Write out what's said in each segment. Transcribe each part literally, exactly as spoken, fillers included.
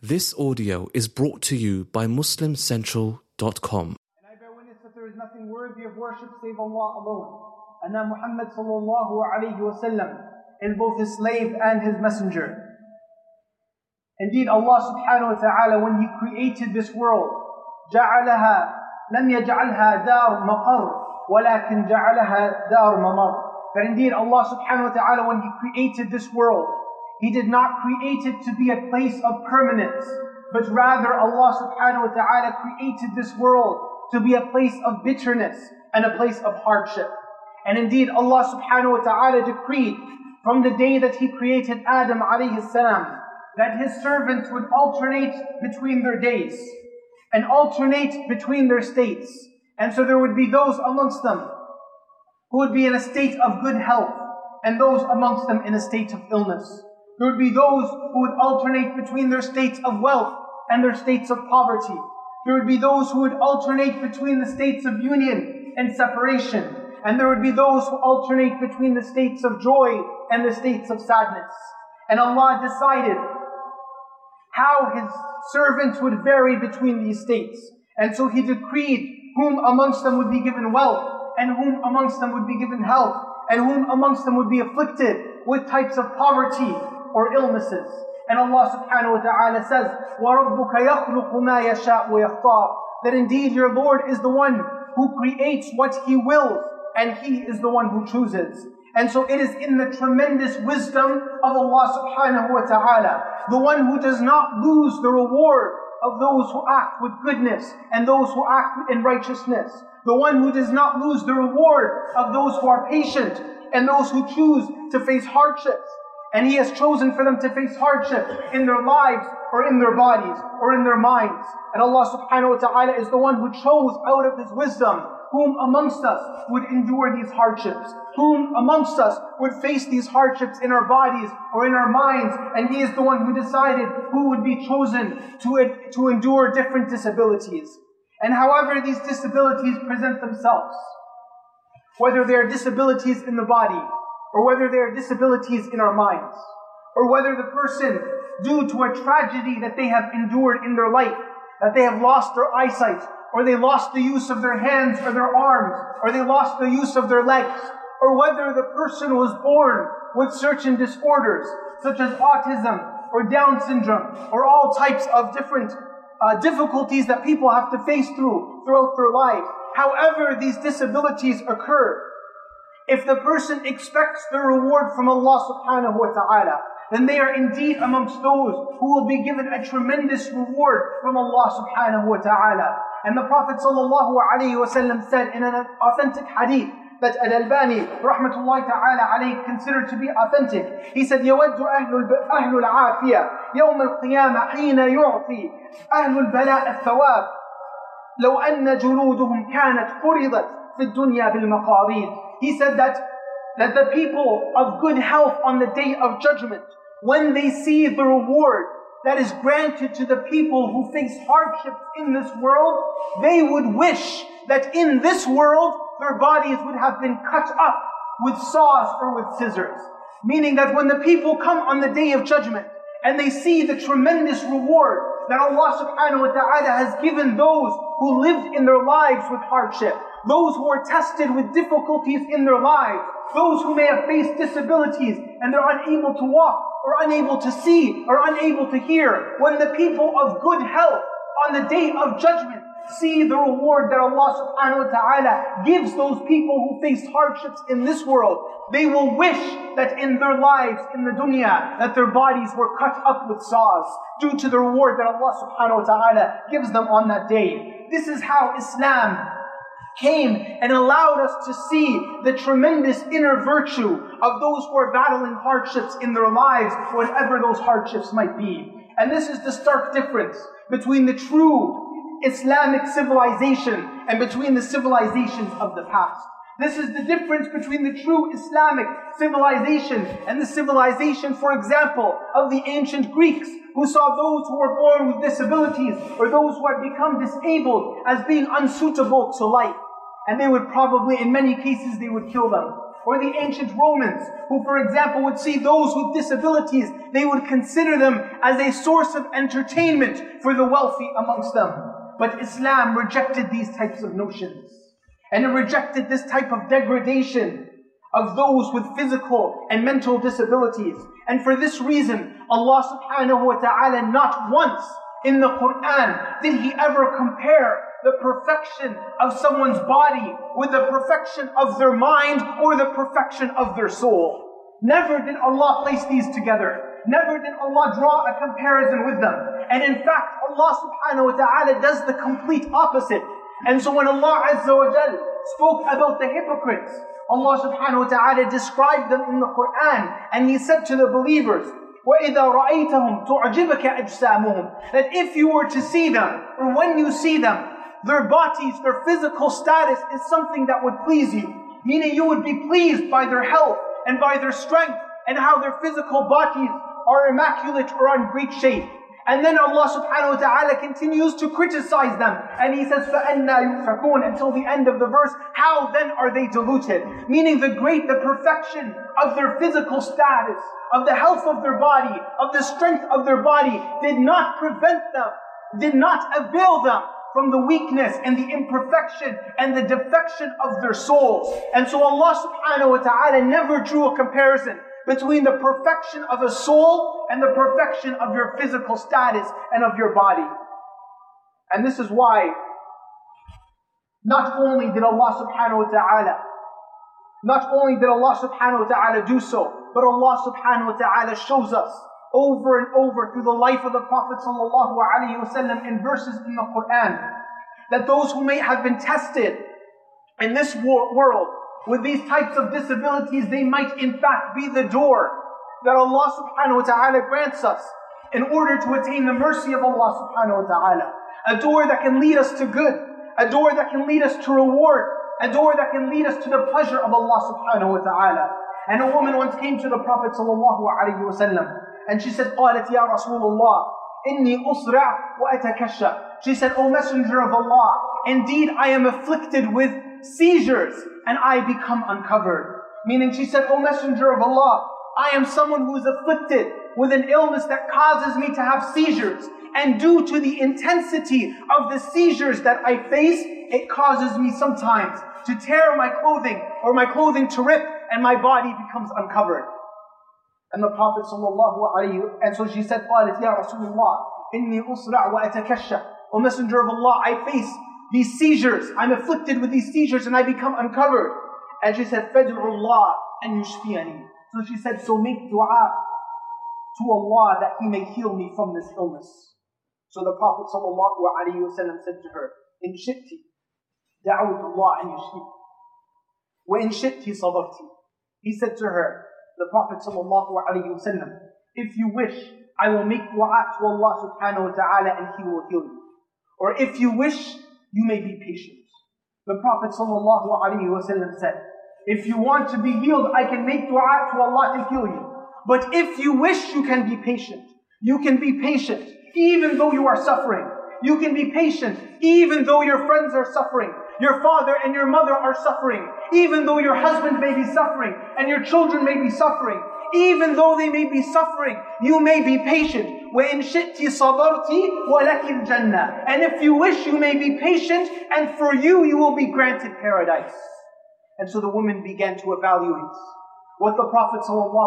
This audio is brought to you by Muslim Central dot com. And I bear witness that there is nothing worthy of worship save Allah alone, and that Muhammad sallallahu alayhi wa sallam is both his slave and his messenger. Indeed, Allah subhanahu wa ta'ala, when He created this world, جعلها لم يجعلها دار مقر ولكن جعلها دار ممر. That indeed Allah subhanahu wa ta'ala, when He created this world, He did not create it to be a place of permanence, but rather Allah subhanahu wa ta'ala created this world to be a place of bitterness and a place of hardship. And indeed Allah subhanahu wa ta'ala decreed from the day that He created Adam alayhi salam that His servants would alternate between their days and alternate between their states. And so there would be those amongst them who would be in a state of good health, and those amongst them in a state of illness. There would be those who would alternate between their states of wealth and their states of poverty. There would be those who would alternate between the states of union and separation. And there would be those who alternate between the states of joy and the states of sadness. And Allah decided how His servants would vary between these states. And so He decreed whom amongst them would be given wealth, and whom amongst them would be given health, and whom amongst them would be afflicted with types of poverty or illnesses. And Allah subhanahu wa ta'ala says, وَرَبُّكَ يَخْلُقُ مَا يَشَاءُ وَيَخْتَارُ. That indeed your Lord is the one who creates what He wills, and He is the one who chooses. And so it is in the tremendous wisdom of Allah subhanahu wa ta'ala, the one who does not lose the reward of those who act with goodness and those who act in righteousness, the one who does not lose the reward of those who are patient and those who choose to face hardships. And He has chosen for them to face hardship in their lives or in their bodies or in their minds. And Allah subhanahu wa ta'ala is the one who chose out of His wisdom whom amongst us would endure these hardships, whom amongst us would face these hardships in our bodies or in our minds. And He is the one who decided who would be chosen to, to endure different disabilities. And however these disabilities present themselves, whether they are disabilities in the body, or whether they are disabilities in our minds, or whether the person, due to a tragedy that they have endured in their life, that they have lost their eyesight, or they lost the use of their hands or their arms, or they lost the use of their legs, or whether the person was born with certain disorders, such as autism, or Down syndrome, or all types of different uh, difficulties that people have to face through throughout their life. However these disabilities occur, if the person expects the reward from Allah subhanahu wa ta'ala, then they are indeed amongst those who will be given a tremendous reward from Allah subhanahu wa ta'ala. And the Prophet sallallahu alayhi wa sallam said in an authentic hadith that Al-Albani rahmatullahi ta'ala alayhi considered to be authentic. He said, يَوَدُّ أَهْلُ الْعَافِيَةِ يَوْمَ الْقِيَامَةِ حِينَ يُعْطِي أَهْلُ الْبَلَاءِ الثَّوَابِ لَوْ أَنَّ جُلُودُهُمْ كَانَتْ قُرِضَتْ فِي الدُّنْيَا بِالْمَقَارِيدِ. He said that, that the people of good health on the day of judgment, when they see the reward that is granted to the people who face hardships in this world, they would wish that in this world their bodies would have been cut up with saws or with scissors. Meaning that when the people come on the day of judgment and they see the tremendous reward that Allah subhanahu wa ta'ala has given those who lived in their lives with hardship, those who are tested with difficulties in their lives, those who may have faced disabilities and they're unable to walk or unable to see or unable to hear, when the people of good health on the day of judgment see the reward that Allah subhanahu wa ta'ala gives those people who face hardships in this world, they will wish that in their lives, in the dunya, that their bodies were cut up with saws due to the reward that Allah subhanahu wa ta'ala gives them on that day. This is how Islam came and allowed us to see the tremendous inner virtue of those who are battling hardships in their lives, whatever those hardships might be. And this is the stark difference between the true Islamic civilization and between the civilizations of the past. This is the difference between the true Islamic civilization and the civilization, for example, of the ancient Greeks, who saw those who were born with disabilities or those who had become disabled as being unsuitable to life. And they would probably, in many cases, they would kill them. or the ancient Romans, who, for example, would see those with disabilities, they would consider them as a source of entertainment for the wealthy amongst them. But Islam rejected these types of notions. And it rejected this type of degradation of those with physical and mental disabilities. And for this reason, Allah subhanahu wa ta'ala not once in the Quran did He ever compare the perfection of someone's body with the perfection of their mind or the perfection of their soul. Never did Allah place these together. Never did Allah draw a comparison with them. And in fact, Allah subhanahu wa ta'ala does the complete opposite. And so when Allah Azza wa Jal spoke about the hypocrites, Allah subhanahu wa ta'ala described them in the Quran, and He said to the believers, وَإِذَا رَأَيْتَهُمْ تُعْجِبَكَ أَجْسَامُهُمْ, that if you were to see them, or when you see them, their bodies, their physical status is something that would please you. Meaning you would be pleased by their health and by their strength and how their physical bodies are immaculate or in great shape. And then Allah subhanahu wa ta'ala continues to criticize them. And He says, فَأَنَّا يُؤْفَكُونَ, until the end of the verse. How then are they deluded? Meaning the great, the perfection of their physical status, of the health of their body, of the strength of their body, did not prevent them, did not avail them from the weakness and the imperfection and the defection of their souls. And so Allah subhanahu wa ta'ala never drew a comparison between the perfection of a soul and the perfection of your physical status and of your body. And this is why not only did Allah subhanahu wa ta'ala not only did Allah subhanahu wa ta'ala do so, but Allah subhanahu wa ta'ala shows us over and over through the life of the Prophet sallallahu alaihi wasallam in verses in the Quran that those who may have been tested in this world with these types of disabilities, they might in fact be the door that Allah subhanahu wa ta'ala grants us in order to attain the mercy of Allah subhanahu wa ta'ala. A door that can lead us to good, a door that can lead us to reward, a door that can lead us to the pleasure of Allah subhanahu wa ta'ala. And a woman once came to the Prophet sallallahu alaihi wasallam and she said, قالت يا رسول الله إني أسرع وأتكشف. She said, O Messenger of Allah, indeed I am afflicted with seizures and I become uncovered. Meaning she said, O Messenger of Allah, I am someone who is afflicted with an illness that causes me to have seizures. And due to the intensity of the seizures that I face, it causes me sometimes to tear my clothing or my clothing to rip and my body becomes uncovered. And the Prophet sallallahu alaihi wasallam, and so she said, قالت يا رسول الله إني أسرع وأتكشف. O Messenger of Allah, I face these seizures. I'm afflicted with these seizures and I become uncovered. And she said, فَادْعُ اللَّهَ أَنْ يُشْفِيَنِي. So she said, so make dua to Allah that He may heal me from this illness. So the Prophet sallallahu alaihi wasallam said to her, إِنْ شِئْتِ دَعَوْتُ اللَّهَ أَنْ يُشْفِيكِ وَإِنْ شِئْتِ صَبَرْتِ. He said to her, the Prophet sallallahu alaihi wasallam, if you wish, I will make dua to Allah subhanahu wa ta'ala and He will heal you. Or if you wish, you may be patient. The Prophet sallallahu alaihi wasallam said, if you want to be healed, I can make dua to Allah to heal you. But if you wish, you can be patient. You can be patient even though you are suffering. You can be patient even though your friends are suffering. Your father and your mother are suffering. Even though your husband may be suffering and your children may be suffering. Even though they may be suffering, you may be patient. وَإِنْ شِئْتِ صَبَرْتِ وَلَكِ الْجَنَّةِ. And if you wish, you may be patient, and for you, you will be granted paradise. And so the woman began to evaluate what the Prophet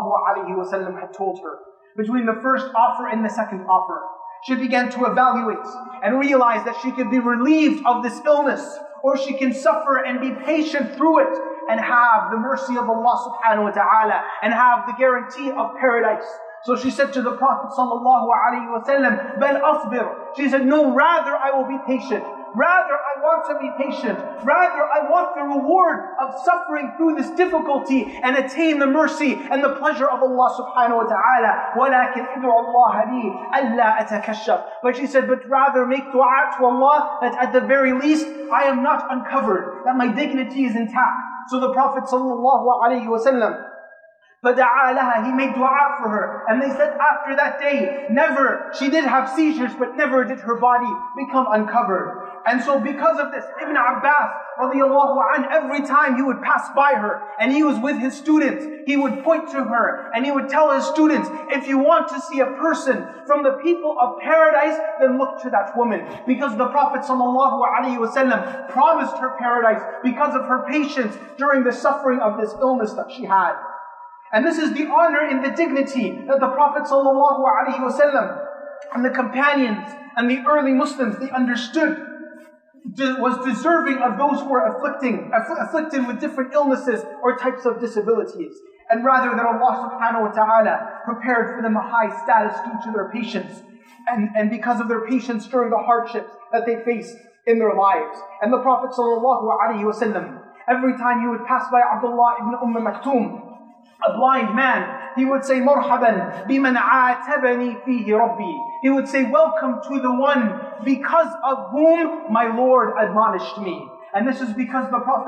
ﷺ had told her between the first offer and the second offer. She began to evaluate and realize that she could be relieved of this illness, or she can suffer and be patient through it and have the mercy of Allah subhanahu wa ta'ala and have the guarantee of paradise. So she said to the Prophet sallallahu alaihi wasallam, "Bal asbir." She said, no, rather I will be patient. Rather I want to be patient. Rather I want the reward of suffering through this difficulty and attain the mercy and the pleasure of Allah subhanahu wa ta'ala. وَلَكِنْ إِدْعُ اللَّهَ لِي أَلَّا أَتَكَشَّفْ. But she said, but rather make dua to Allah that at the very least I am not uncovered, that my dignity is intact. So the Prophet sallallahu alaihi wasallam, فَدَعَا لَهَا, he made dua for her. And they said after that day, never, she did have seizures, but never did her body become uncovered. And so because of this, Ibn Abbas radiallahu anh, every time he would pass by her and he was with his students, he would point to her and he would tell his students, if you want to see a person from the people of paradise, then look to that woman. Because the Prophet sallallahu alaihi wasallam promised her paradise because of her patience during the suffering of this illness that she had. And this is the honor and the dignity that the Prophet sallallahu alaihi wasallam and the companions and the early Muslims, they understood was deserving of those who were afflicting, aff- afflicted with different illnesses or types of disabilities. And rather that Allah subhanahu wa ta'ala prepared for them a high status due to their patience. And, and because of their patience during the hardships that they faced in their lives. And the Prophet sallallahu alaihi wasallam, every time he would pass by Abdullah ibn Umm Maktoum, a blind man, he would say, Marhaban biman aatabani fihi Rabbi. He would say, welcome to the one because of whom my Lord admonished me. And this is because the Prophet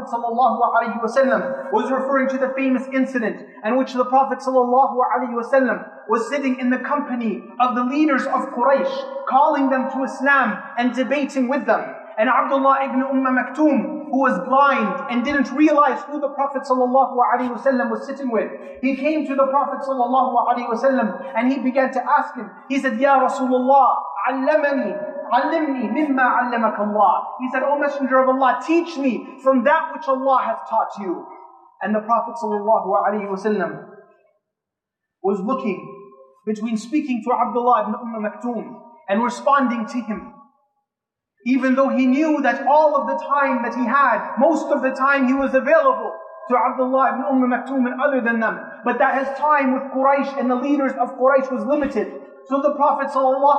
ﷺ was referring to the famous incident in which the Prophet ﷺ was sitting in the company of the leaders of Quraysh, calling them to Islam and debating with them. And Abdullah ibn Umm Maktoum, who was blind and didn't realize who the Prophet ﷺ was sitting with, he came to the Prophet ﷺ and he began to ask him. He said, Ya Rasulullah, allamani, allimni mimma allamaka Allah. He said, O Messenger of Allah, teach me from that which Allah has taught you. And the Prophet ﷺ was looking between speaking to Abdullah ibn Umm Maktoum and responding to him. Even though he knew that all of the time that he had, most of the time he was available to Abdullah ibn Umm Maktoum and other than them. But that his time with Quraysh and the leaders of Quraysh was limited. So the Prophet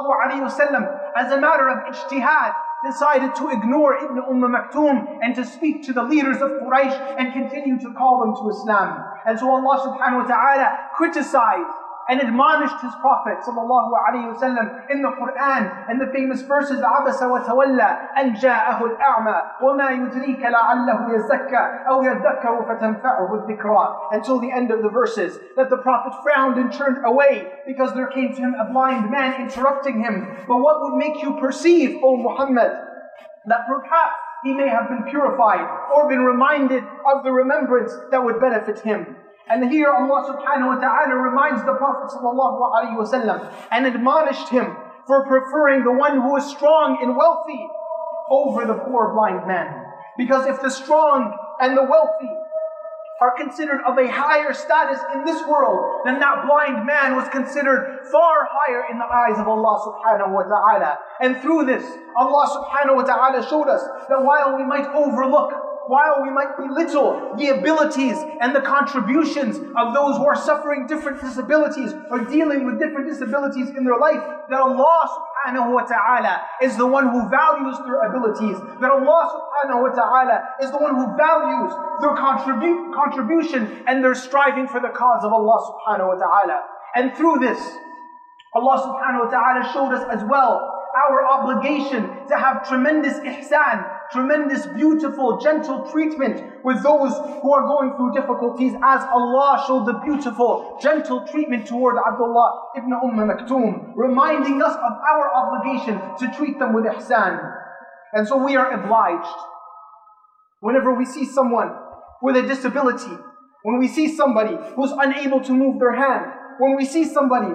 ﷺ, as a matter of ijtihad, decided to ignore Ibn Umm Maktoum and to speak to the leaders of Quraysh and continue to call them to Islam. And so Allah subhanahu wa ta'ala criticized and admonished his Prophet sallallahu alaihi wasallam in the Quran, and the famous verses, عَبَسَ وَتَوَلَّى أَنْ جَاءَهُ الْأَعْمَى وَمَا يُدْرِيكَ لَعَلَّهُ يَزَّكَّى أَوْ يَذَّكَّرُ فَتَنْفَعُهُ الذِّكْرَى, until the end of the verses, that the Prophet frowned and turned away because there came to him a blind man interrupting him. But what would make you perceive, O Muhammad, that perhaps he may have been purified or been reminded of the remembrance that would benefit him? And here Allah subhanahu wa ta'ala reminds the Prophet sallallahu alaihi wasallam and admonished him for preferring the one who is strong and wealthy over the poor blind man. Because if the strong and the wealthy are considered of a higher status in this world, then that blind man was considered far higher in the eyes of Allah subhanahu wa ta'ala. And through this, Allah subhanahu wa ta'ala showed us that while we might overlook, while we might belittle the abilities and the contributions of those who are suffering different disabilities or dealing with different disabilities in their life, that Allah subhanahu wa ta'ala is the one who values their abilities, that Allah subhanahu wa ta'ala is the one who values their contribu- contribution and their striving for the cause of Allah subhanahu wa ta'ala. And through this, Allah subhanahu wa ta'ala showed us as well our obligation to have tremendous ihsan, tremendous, beautiful, gentle treatment with those who are going through difficulties, as Allah showed the beautiful, gentle treatment toward Abdullah ibn Umm Maktoum, reminding us of our obligation to treat them with ihsan. And so we are obliged, whenever we see someone with a disability, when we see somebody who's unable to move their hand, when we see somebody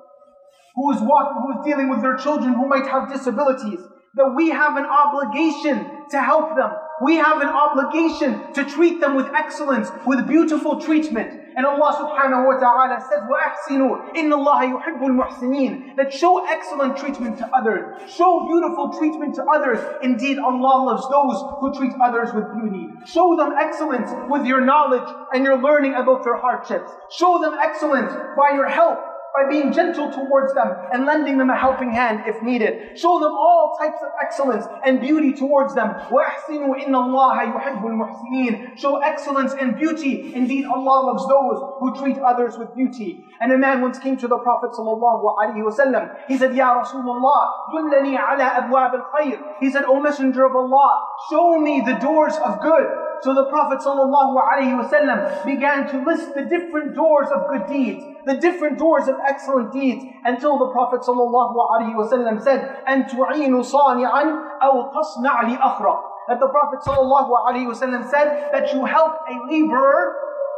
who is walking, who is dealing with their children who might have disabilities, that we have an obligation to help them. We have an obligation to treat them with excellence, with beautiful treatment. And Allah subhanahu wa ta'ala says, وَأَحْسِنُوا إِنَّ اللَّهَ يُحِبُّ الْمُحْسِنِينَ, that show excellent treatment to others. Show beautiful treatment to others. Indeed, Allah loves those who treat others with beauty. Show them excellence with your knowledge and your learning about their hardships. Show them excellence by your help, by being gentle towards them and lending them a helping hand if needed. Show them all types of excellence and beauty towards them. وَأَحْسِنُوا إِنَّ اللَّهَ يُحِبُّ الْمُحْسِنِينَ. Show excellence and beauty. Indeed, Allah loves those who treat others with beauty. And a man once came to the Prophet sallallahu alaihi wasallam. He said, Ya Rasulullah, dullani ala abwab al-khayr. He said, O Messenger of Allah, show me the doors of good. So the Prophet ﷺ began to list the different doors of good deeds, the different doors of excellent deeds, until the Prophet ﷺ said, أَن تُعِينُ صَانِعًا أَوْ تَصْنَعْ لِأَخْرَى. That the Prophet ﷺ said that you help a laborer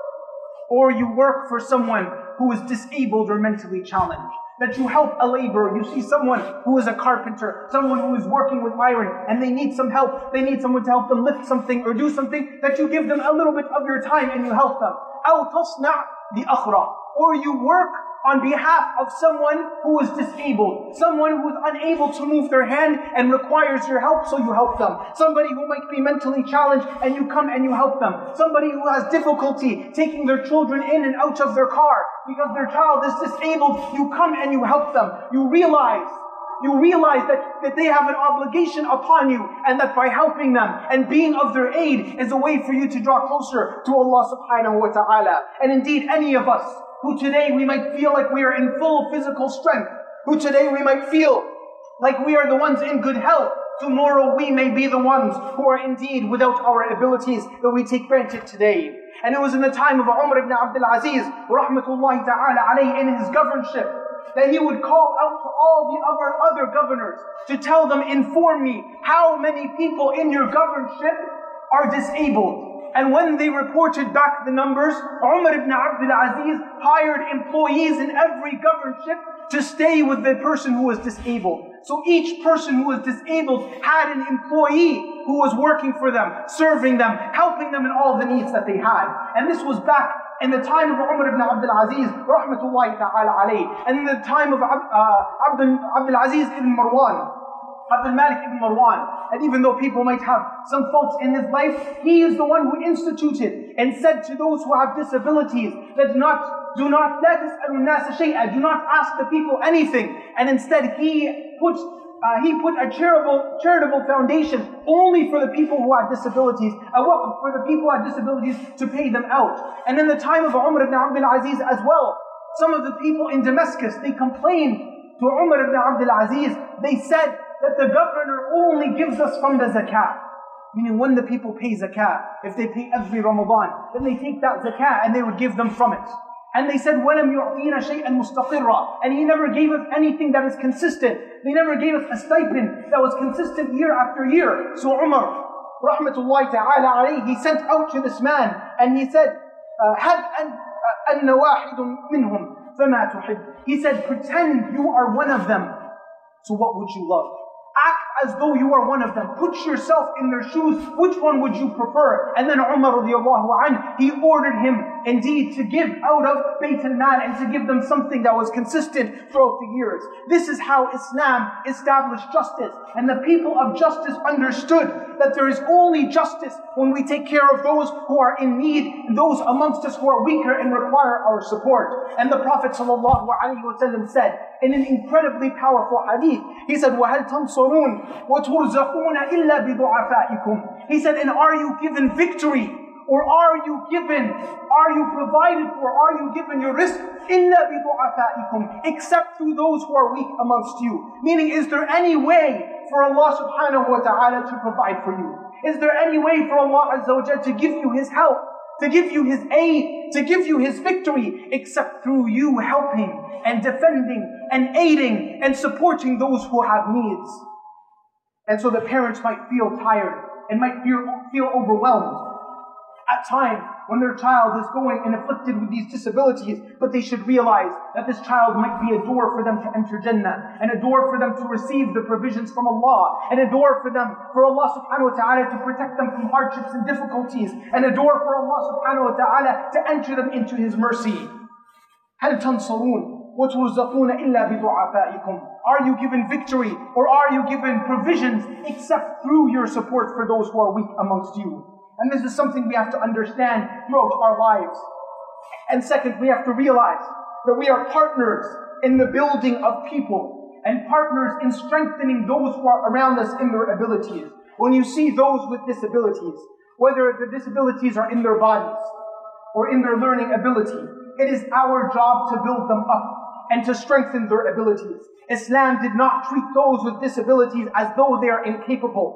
or you work for someone who is disabled or mentally challenged. That you help a laborer. You see someone who is a carpenter, someone who is working with iron, and they need some help. They need someone to help them lift something or do something, that you give them a little bit of your time and you help them. أَوْ تَصْنَعْ لِأَخْرَى. Or you work on behalf of someone who is disabled, someone who is unable to move their hand and requires your help, so you help them. Somebody who might be mentally challenged and you come and you help them. Somebody who has difficulty taking their children in and out of their car because their child is disabled, you come and you help them. You realize You realize that, that they have an obligation upon you, and that by helping them and being of their aid is a way for you to draw closer to Allah subhanahu wa ta'ala. And indeed, any of us who today we might feel like we are in full physical strength, who today we might feel like we are the ones in good health, tomorrow we may be the ones who are indeed without our abilities that we take granted today. And it was in the time of Umar ibn Abdul Aziz, rahmatullahi ta'ala alayhi, in his governorship, that he would call out to all the other, other governors to tell them, inform me how many people in your governorship are disabled. And when they reported back the numbers, Umar ibn Abdul Aziz hired employees in every governorship to stay with the person who was disabled. So each person who was disabled had an employee who was working for them, serving them, helping them in all the needs that they had. And this was back in the time of Umar ibn Abdul Aziz, rahmatullahi ta'ala alayhi, and in the time of uh, Abdul, Abdul Aziz ibn Marwan, Abdul Malik ibn Marwan. And even though people might have some faults in his life, he is the one who instituted and said to those who have disabilities that not, do not, لا تسألوا الناس شيئا, do not ask the people anything. And instead he put Uh, he put a charitable, charitable foundation only for the people who had disabilities, a waqf for the people who had disabilities to pay them out. And in the time of Umar ibn Abdul Aziz as well, some of the people in Damascus, they complained to Umar ibn Abdul Aziz. They said that the governor only gives us from the zakat. Meaning when the people pay zakat, if they pay every Ramadan, then they take that zakat and they would give them from it. And they said, وَلَمْ يُعْطِينَ شَيْئًا مُسْتَقِرًّا. And he never gave us anything that is consistent. They never gave us a stipend that was consistent year after year. So Umar, rahmatullahi ta'ala alayhi, he sent out to this man and he said, هَدْ أَنَّ وَاحِدٌ مِّنْهُمْ فَمَا تُحِبُّ. He said, pretend you are one of them. So what would you love? Act as though you are one of them. Put yourself in their shoes. Which one would you prefer? And then Umar radiallahu anh, he ordered him indeed to give out of Bayt al-Mal and to give them something that was consistent throughout the years. This is how Islam established justice. And the people of justice understood that there is only justice when we take care of those who are in need, and those amongst us who are weaker and require our support. And the Prophet sallallahu alaihi wasallam said in an incredibly powerful hadith, he said, وَهَلْ تَنْصُرُونَ وَتُرْزَقُونَ إِلَّا بِضُعَفَائِكُمْ. He said, and are you given victory? Or are you given, are you provided for, are you given your rizq? إِلَّا بِضُعَفَائِكُمْ. Except through those who are weak amongst you. Meaning, is there any way for Allah subhanahu wa ta'ala to provide for you? Is there any way for Allah azza wa jalla to give you His help, to give you His aid, to give you His victory, except through you helping and defending and aiding and supporting those who have needs? And so the parents might feel tired and might feel, feel overwhelmed at times when their child is going and afflicted with these disabilities, but they should realize that this child might be a door for them to enter Jannah, and a door for them to receive the provisions from Allah, and a door for them, for Allah subhanahu wa ta'ala to protect them from hardships and difficulties, and a door for Allah subhanahu wa ta'ala to enter them into His mercy. هَلْ تَنْصَرُونَ وَتُرْزَقُونَ إِلَّا بِضُعَفَائِكُمْ. Are you given victory, or are you given provisions except through your support for those who are weak amongst you? And this is something we have to understand throughout our lives. And second, we have to realize that we are partners in the building of people, and partners in strengthening those who are around us in their abilities. When you see those with disabilities, whether the disabilities are in their bodies or in their learning ability, it is our job to build them up and to strengthen their abilities. Islam did not treat those with disabilities as though they are incapable,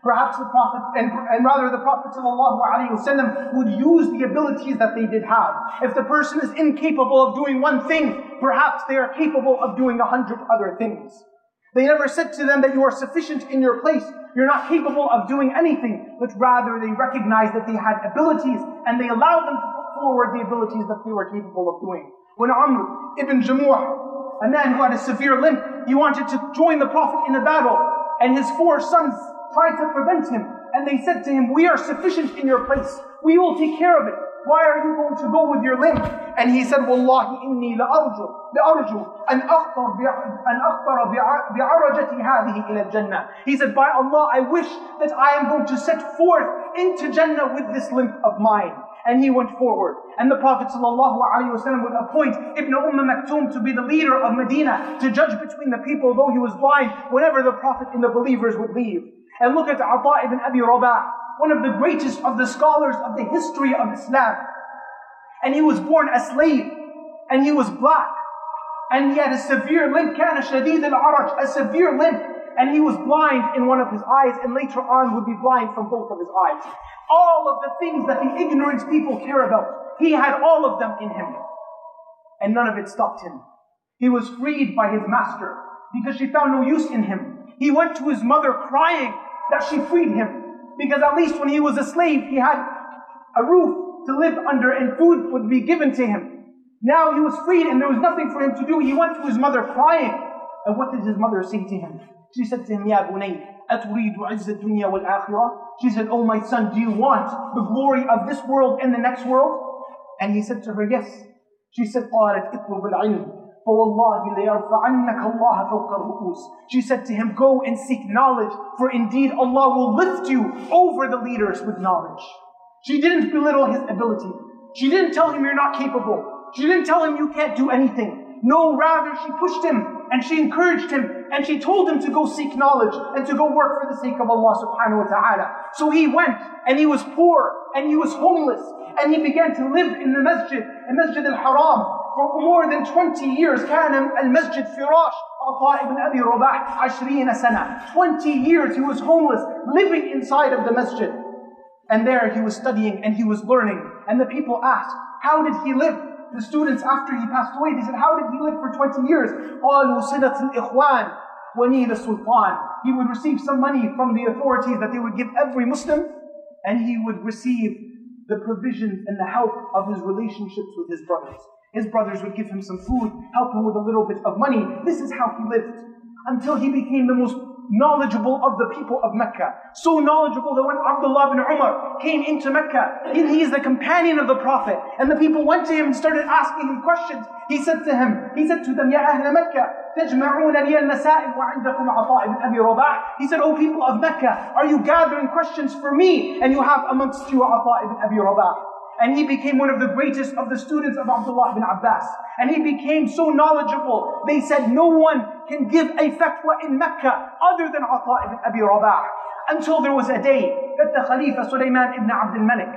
Perhaps the Prophet, and, and rather the Prophet ﷺ would use the abilities that they did have. If the person is incapable of doing one thing, perhaps they are capable of doing a hundred other things. They never said to them that you are sufficient in your place, you're not capable of doing anything, but rather they recognized that they had abilities and they allowed them to put forward the abilities that they were capable of doing. When Amr ibn Jamuh, a man who had a severe limp, he wanted to join the Prophet in a battle, and his four sons tried to prevent him, and they said to him, we are sufficient in your place, we will take care of it. Why are you going to go with your limb? And he said, Wallahi inni la arju, la arju, an akhtar an akhtar bi'arajati hadhihi ila al-jannah. He said, by Allah, I wish that I am going to set forth into Jannah with this limp of mine. And he went forward. And the Prophet ﷺ would appoint Ibn Umm Maktoum to be the leader of Medina, to judge between the people, though he was blind, whenever the Prophet and the believers would leave. And look at Ata ibn Abi Rabah, one of the greatest of the scholars of the history of Islam. And he was born a slave, and he was black, and he had a severe limp, كان شديد العرج, a severe limp, and he was blind in one of his eyes, and later on would be blind from both of his eyes. All of the things that the ignorant people care about, he had all of them in him, and none of it stopped him. He was freed by his master, because she found no use in him. He went to his mother crying that she freed him, because at least when he was a slave, he had a roof to live under and food would be given to him. Now he was freed and there was nothing for him to do. He went to his mother crying. And what did his mother say to him? She said to him, Ya bunay, aturidu izza dunya wal akhirah? She said, oh my son, do you want the glory of this world and the next world? And he said to her, yes. She said, قالت اطلب العلم. She said to him, go and seek knowledge, for indeed Allah will lift you over the leaders with knowledge. She didn't belittle his ability. She didn't tell him you're not capable. She didn't tell him you can't do anything. No, rather she pushed him and she encouraged him and she told him to go seek knowledge and to go work for the sake of Allah subhanahu wa ta'ala. So he went and he was poor and he was homeless and he began to live in the masjid, the Masjid al-Haram. For more than twenty years, كان المسجد فراش عطاء ibn Abi Rabah عشرين سنة. twenty years he was homeless, living inside of the masjid. And there he was studying and he was learning. And the people asked, how did he live? The students, after he passed away, they said, how did he live for twenty years? قالوا صلة الإخوان ونيل السلطان. He would receive some money from the authorities that they would give every Muslim, and he would receive the provisions and the help of his relationships with his brothers. His brothers would give him some food, help him with a little bit of money. This is how he lived until he became the most knowledgeable of the people of Mecca. So knowledgeable that when Abdullah ibn Umar came into Mecca, he, he is the companion of the Prophet, and the people went to him and started asking him questions. He said to him, he said to them, Ya Ahl Mecca, تجمعون لي المسائل وعندكم عطاء ibn Abi Rabah. He said, O people of Mecca, are you gathering questions for me? And you have amongst you Ata ibn Abi Rabah. And he became one of the greatest of the students of Abdullah ibn Abbas. And he became so knowledgeable. They said no one can give a fatwa in Mecca other than Ata ibn Abi Rabah. Until there was a day that the Khalifa Sulaiman ibn Abd al-Malik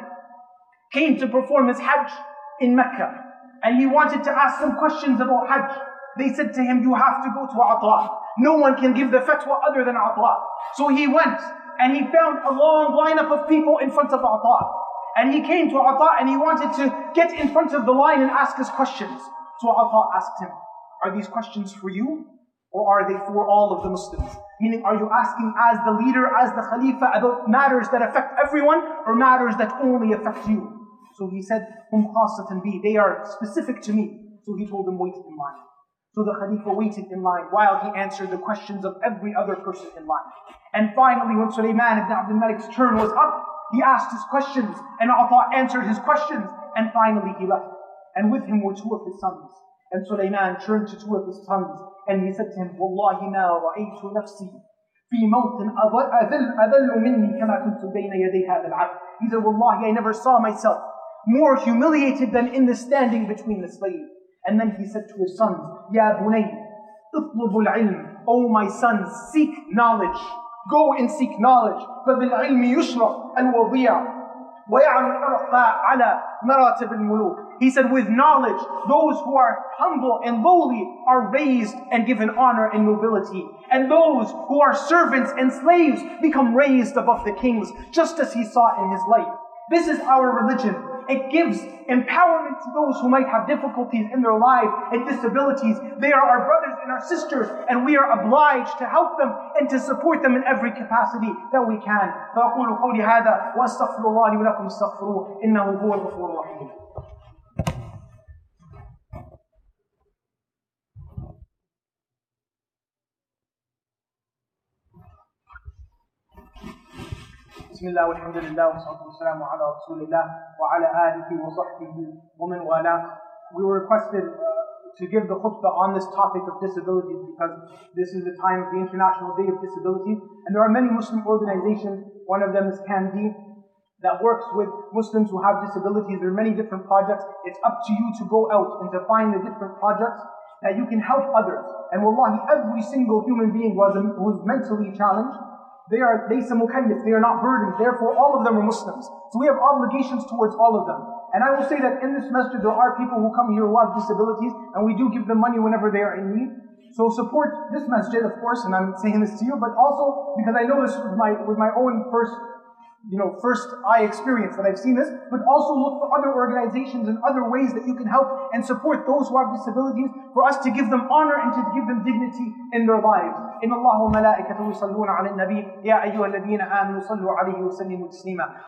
came to perform his Hajj in Mecca. And he wanted to ask some questions about Hajj. They said to him, you have to go to Ata. No one can give the fatwa other than Ata. So he went and he found a long lineup of people in front of Ata. And he came to Ata and he wanted to get in front of the line and ask his questions. So Ata asked him, are these questions for you? Or are they for all of the Muslims? Meaning, are you asking as the leader, as the Khalifa, about matters that affect everyone, or matters that only affect you? So he said, Hum khasatan bi, they are specific to me. So he told them, wait in line. So the Khalifa waited in line while he answered the questions of every other person in line. And finally, when Sulaiman ibn Abd al-Malik's turn was up, he asked his questions, and Ata answered his questions, and finally he left. And with him were two of his sons. And Sulaiman turned to two of his sons, and he said to him, Wallahi ma ra'aytu nafsi fi mawtin adallu minni kama kuntu bayna yaday hadha al-'abd. He said, Wallahi, I never saw myself more humiliated than in the standing between the slave. And then he said to his sons, Ya bunay, itlubu al-'ilm. O my sons, seek knowledge. Go and seek knowledge. فَبِالْعِلْمِ يُشْرَفْ الْوَضِيعُ وَيَعْلُ الْأَرْقَى عَلَى مَرَاتِبِ الْمُلُوكِ. He said, with knowledge, those who are humble and lowly are raised and given honor and nobility. And those who are servants and slaves become raised above the kings, just as he saw in his life. This is our religion. It gives empowerment to those who might have difficulties in their life and disabilities. They are our brothers and our sisters, and we are obliged to help them and to support them in every capacity that we can. فأقول قولي هذا وأستغفر الله لي ولكم استغفروه إنه هو الغفور الرحيم. بسم الله والحمد لله والصلاة والسلام على رسول الله وعلى آله وصحبه ومن والاه. We were requested uh, to give the khutbah on this topic of disabilities because this is the time of the International Day of Disabilities, and there are many Muslim organizations. One of them is C A N D that works with Muslims who have disabilities. There are many different projects. It's up to you to go out and to find the different projects that you can help others. And wallahi, every single human being was who is mentally challenged, They are laysa mukallif, they are not burdens. Therefore, all of them are Muslims. So we have obligations towards all of them. And I will say that in this masjid, there are people who come here who have disabilities, and we do give them money whenever they are in need. So support this masjid, of course, and I'm saying this to you, but also because I know this with my with my own first, you know, first eye experience that I've seen this, but also look for other organizations and other ways that you can help and support those who have disabilities, for us to give them honor and to give them dignity in their lives. إن الله وملائكته يصلون على النبي يا أيها الذين آمنوا صلوا عليه وسلموا تسليما